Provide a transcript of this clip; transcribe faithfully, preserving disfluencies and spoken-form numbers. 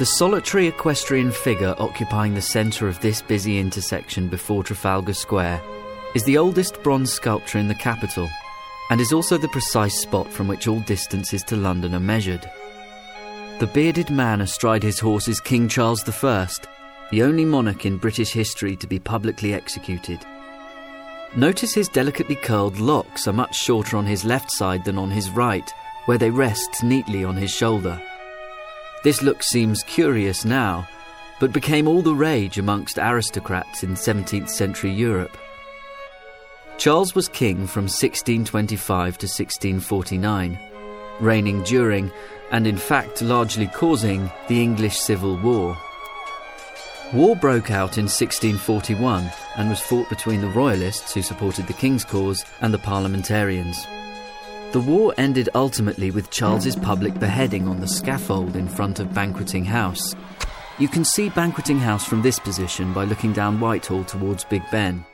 The solitary equestrian figure occupying the centre of this busy intersection before Trafalgar Square is the oldest bronze sculpture in the capital, and is also the precise spot from which all distances to London are measured. The bearded man astride his horse is King Charles the First, the only monarch in British history to be publicly executed. Notice his delicately curled locks are much shorter on his left side than on his right, where they rest neatly on his shoulder. This look seems curious now, but became all the rage amongst aristocrats in seventeenth century Europe. Charles was king from sixteen twenty-five to sixteen forty-nine, reigning during, and in fact largely causing, the English Civil War. War broke out in sixteen forty-one and was fought between the Royalists, who supported the king's cause, and the Parliamentarians. The war ended ultimately with Charles's public beheading on the scaffold in front of Banqueting House. You can see Banqueting House from this position by looking down Whitehall towards Big Ben.